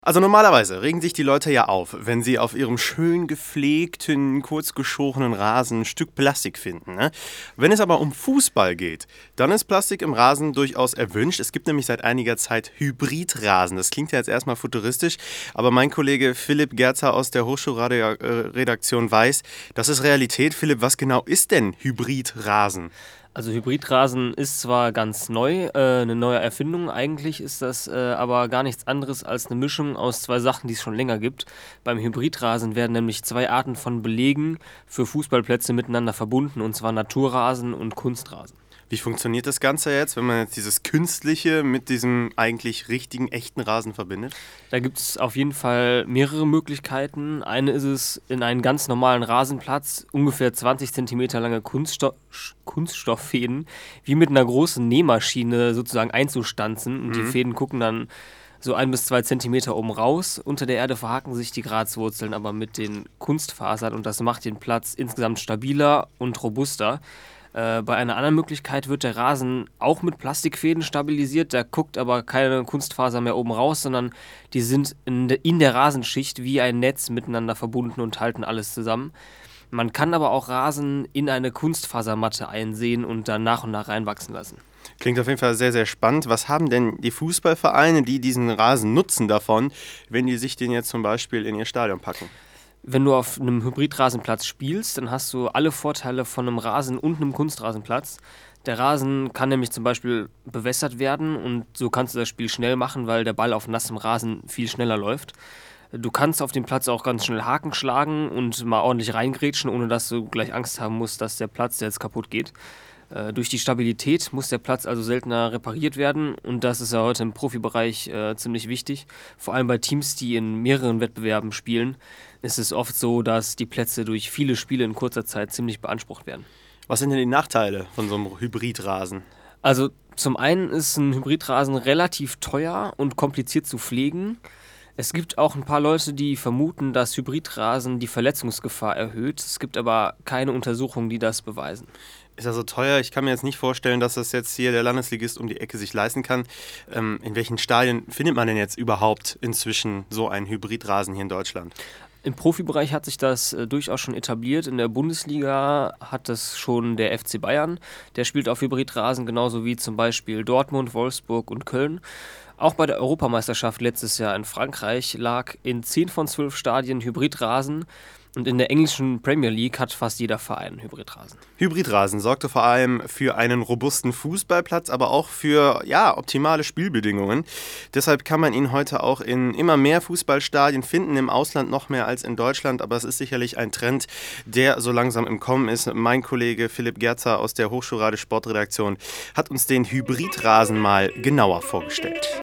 Also normalerweise regen sich die Leute ja auf, wenn sie auf ihrem schön gepflegten, kurz geschorenen Rasen ein Stück Plastik finden. Ne? Wenn es aber um Fußball geht, dann ist Plastik im Rasen durchaus erwünscht. Es gibt nämlich seit einiger Zeit Hybridrasen. Das klingt ja jetzt erstmal futuristisch, aber mein Kollege Philipp Gerzer aus der Hochschulradio-Redaktion weiß, das ist Realität. Philipp, was genau ist denn Hybridrasen? Also Hybridrasen ist zwar ganz neu, eine neue Erfindung. Eigentlich ist das aber gar nichts anderes als eine Mischung aus zwei Sachen, die es schon länger gibt. Beim Hybridrasen werden nämlich zwei Arten von Belegen für Fußballplätze miteinander verbunden, und zwar Naturrasen und Kunstrasen. Wie funktioniert das Ganze jetzt, wenn man jetzt dieses Künstliche mit diesem eigentlich richtigen, echten Rasen verbindet? Da gibt es auf jeden Fall mehrere Möglichkeiten. Eine ist es, in einen ganz normalen Rasenplatz ungefähr 20 Zentimeter lange Kunststofffäden wie mit einer großen Nähmaschine sozusagen einzustanzen. Und die Fäden gucken dann so 1 bis 2 Zentimeter oben raus. Unter der Erde verhaken sich die Grazwurzeln aber mit den Kunstfasern, und das macht den Platz insgesamt stabiler und robuster. Bei einer anderen Möglichkeit wird der Rasen auch mit Plastikfäden stabilisiert. Da guckt aber keine Kunstfaser mehr oben raus, sondern die sind in der Rasenschicht wie ein Netz miteinander verbunden und halten alles zusammen. Man kann aber auch Rasen in eine Kunstfasermatte einsehen und dann nach und nach reinwachsen lassen. Klingt auf jeden Fall sehr, sehr spannend. Was haben denn die Fußballvereine, die diesen Rasen nutzen, davon, wenn die sich den jetzt zum Beispiel in ihr Stadion packen? Wenn du auf einem Hybridrasenplatz spielst, dann hast du alle Vorteile von einem Rasen und einem Kunstrasenplatz. Der Rasen kann nämlich zum Beispiel bewässert werden, und so kannst du das Spiel schnell machen, weil der Ball auf nassem Rasen viel schneller läuft. Du kannst auf dem Platz auch ganz schnell Haken schlagen und mal ordentlich reingrätschen, ohne dass du gleich Angst haben musst, dass der Platz jetzt kaputt geht. Durch die Stabilität muss der Platz also seltener repariert werden, und das ist ja heute im Profibereich ziemlich wichtig. Vor allem bei Teams, die in mehreren Wettbewerben spielen, ist es oft so, dass die Plätze durch viele Spiele in kurzer Zeit ziemlich beansprucht werden. Was sind denn die Nachteile von so einem Hybridrasen? Also zum einen ist ein Hybridrasen relativ teuer und kompliziert zu pflegen. Es gibt auch ein paar Leute, die vermuten, dass Hybridrasen die Verletzungsgefahr erhöht. Es gibt aber keine Untersuchungen, die das beweisen. Ist ja so teuer. Ich kann mir jetzt nicht vorstellen, dass das jetzt hier der Landesligist um die Ecke sich leisten kann. In welchen Stadien findet man denn jetzt überhaupt inzwischen so einen Hybridrasen hier in Deutschland? Im Profibereich hat sich das durchaus schon etabliert. In der Bundesliga hat das schon der FC Bayern. Der spielt auf Hybridrasen, genauso wie zum Beispiel Dortmund, Wolfsburg und Köln. Auch bei der Europameisterschaft letztes Jahr in Frankreich lag in 10 von 12 Stadien Hybridrasen. Und in der englischen Premier League hat fast jeder Verein Hybridrasen. Hybridrasen sorgte vor allem für einen robusten Fußballplatz, aber auch für optimale Spielbedingungen. Deshalb kann man ihn heute auch in immer mehr Fußballstadien finden, im Ausland noch mehr als in Deutschland. Aber es ist sicherlich ein Trend, der so langsam im Kommen ist. Mein Kollege Philipp Gerzer aus der Hochschulradio Sportredaktion hat uns den Hybridrasen mal genauer vorgestellt.